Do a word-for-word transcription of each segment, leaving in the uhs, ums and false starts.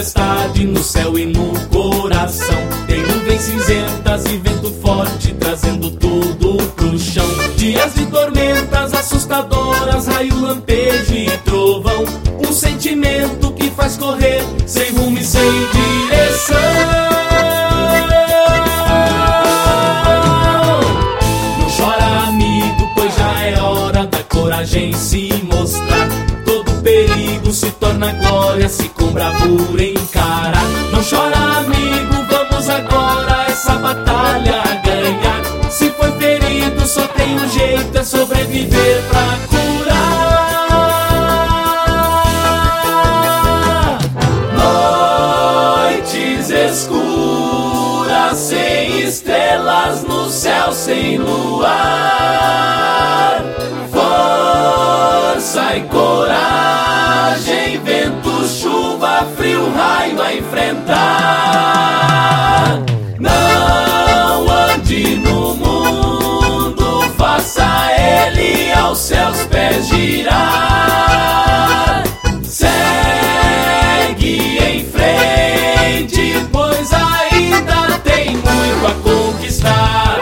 tempestade no céu e no coração. Tem nuvens cinzentas e vento forte trazendo tudo pro chão. Dias de tormentas assustadoras, raio, lampejo e trovão. Um sentimento que faz correr sem rumo e sem direção. Não chora, amigo, pois já é hora da coragem se mostrar. Todo perigo se torna glória se com bravura encarar. Não chora, amigo, vamos agora essa batalha ganhar. Se foi ferido só tem um jeito, é sobreviver pra curar. Noites escuras, sem estrelas no céu, sem luar. Força e coragem, vento, chuva, frio, raio a enfrentar. Não ande no mundo, faça ele aos seus pés girar. Segue em frente, pois ainda tem muito a conquistar.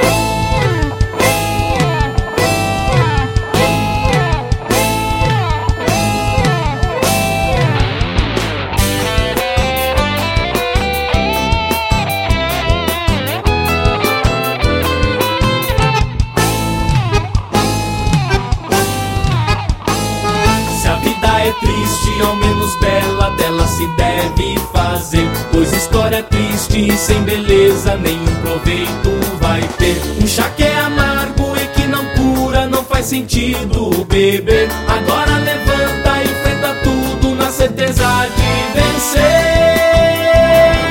Triste, ao menos bela dela se deve fazer, pois história triste e sem beleza nenhum proveito vai ter. Um chá que é amargo e que não cura, não faz sentido beber. Agora levanta e enfrenta tudo na certeza de vencer.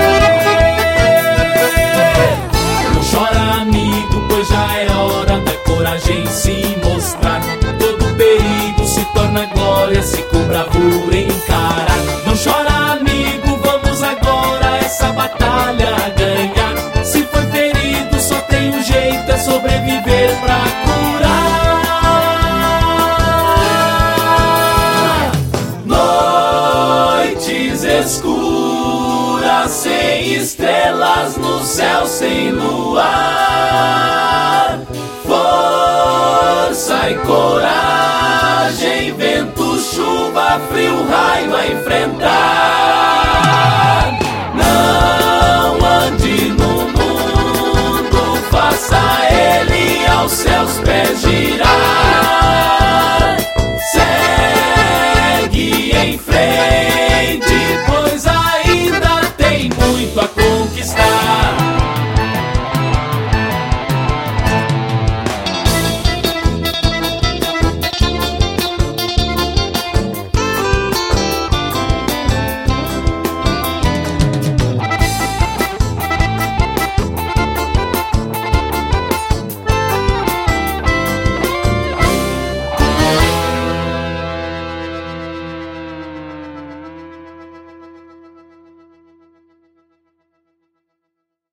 Não chora, amigo, pois já é hora da coragem se mostrar. Todo perigo se torna glória se com bravura encarar. Não chora, amigo, vamos agora essa batalha ganhar. Se foi ferido só tem um jeito, é sobreviver pra curar. Noites escuras, sem estrelas no céu, sem luar. Força e coragem, vento, chuva, frio, raio a enfrentar. Não ande no mundo, faça ele aos seus pés